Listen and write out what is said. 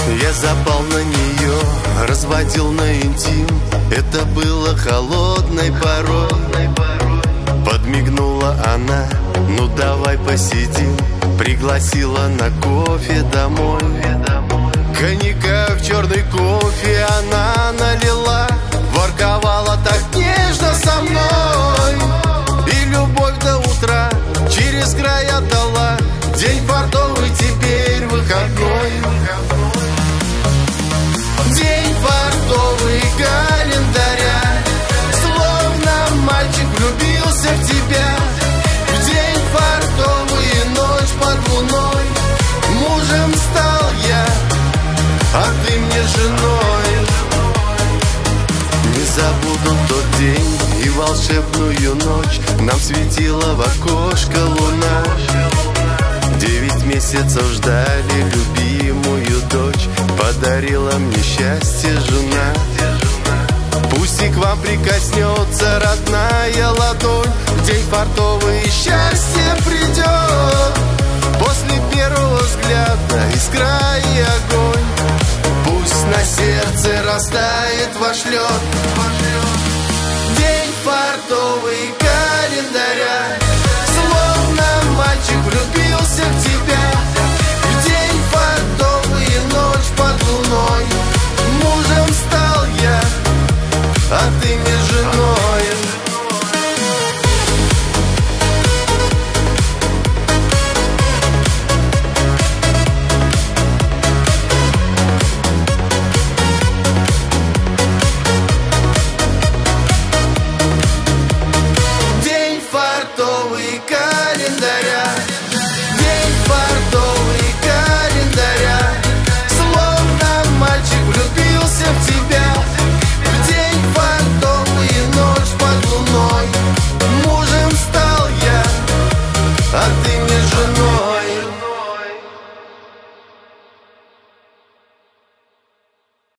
Я запал на нее, разводил на интим. Это было холодной порой. Подмигнула она: ну давай посидим. Пригласила на кофе домой. Коньяка в черный кофе она налила. Ворковала так нежно со мной. И любовь до утра через край отдала. День фартовый теперь выходной. День фартовый календаря. Словно мальчик влюбился в тебя. В день фартовый ночь под луной. Мужем стал я, а ты мне женой. Не забуду тот день и волшебную ночь. Нам светила в окошко луна. 9 месяцев ждали любимую дочь. Подарила мне счастье жена. Пусть и к вам прикоснется родная ладонь. В день фартовый счастье придет. После первого взгляда искра и огонь. Пусть на сердце растает ваш лед. День фартовый календаря. Словно мальчик влюбился в тебя. В день фартовый ночь под луной. Мужем стал я, а ты мне женой. День фартовый календаря.